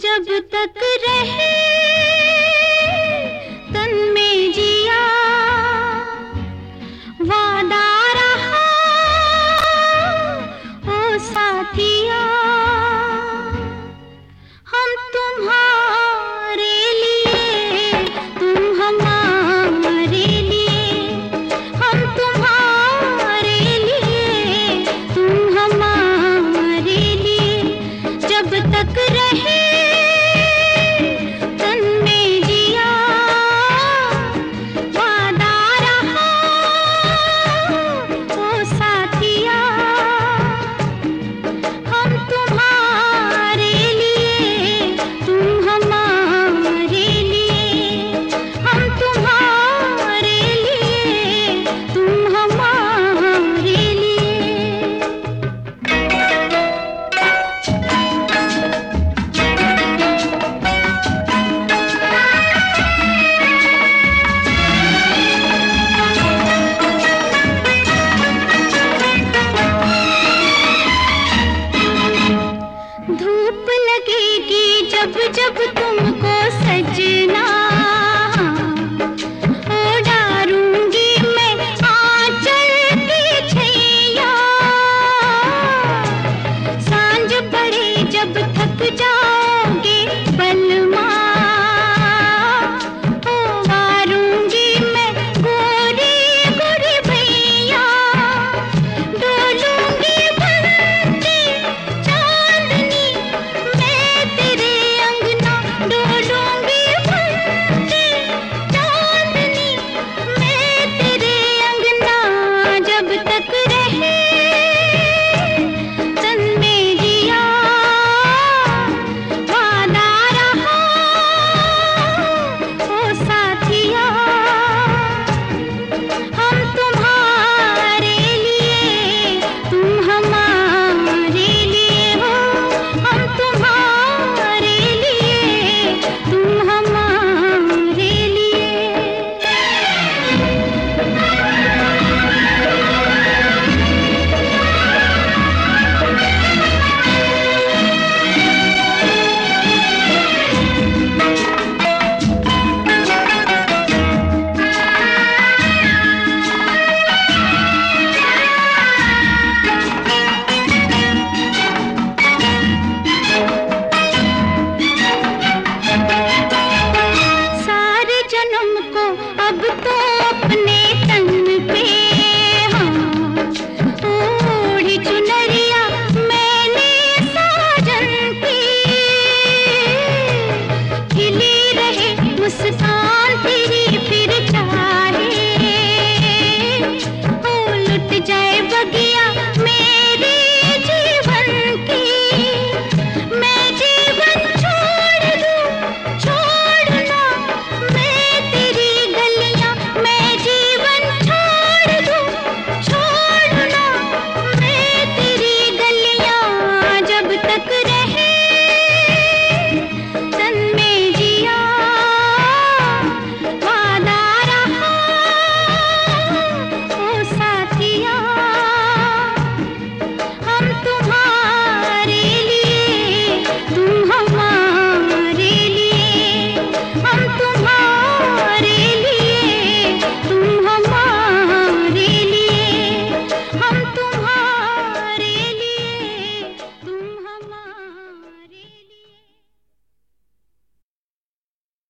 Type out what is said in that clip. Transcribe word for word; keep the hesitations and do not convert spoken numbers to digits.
जब तक रहे तन में जिया वादा रहा ओ साथिया, हम तुम्हारे लिए तुम हमारे लिए, हम तुम्हारे लिए तुम हमारे लिए, जब तक रहे जब जब तुमको सजना ओढ़ारूंगी मैं आंचल की छैया, सांझ पड़े जब थक जाओगे बलमा ओढ़ारूंगी मैं गोरी गोरी भैया, डोलूंगी बनके चांदनी मैं तेरे डोलूंगी बनके चांदनी मैं तेरे अंगना, जब तक रहे तन में जिया वादा रहा ओ साथिया, हम तुम्हारे लिए तुम हमारे लिए हो, हम तुम्हारे लिए तुम हमारे लिए। सारे जन्म को अब तो अपने तन पे हाँ ओढ़ी चुनरिया मैंने साजन की, खिली रहे मुस्कान तेरी फिर चाहे ओ लुट जाए बगिया मेरे जीवन की, मैं जीवन छोड़ दूं छोड़ना मैं तेरी गलियां, मैं जीवन छोड़ दूं छोड़ना मैं तेरी गलियां, जब तक रहे तन में जिया वादा रहा ओ साथिया, हम तुम्हारे लिए तुम हमारे लिए, हम तुम्हारे लिए तुम हमारे लिए, हम